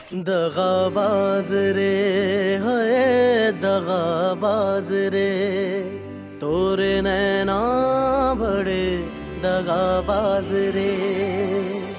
दगाबाज रे है दगाबाज रे, तोरे नैना बड़े दगाबाज रे।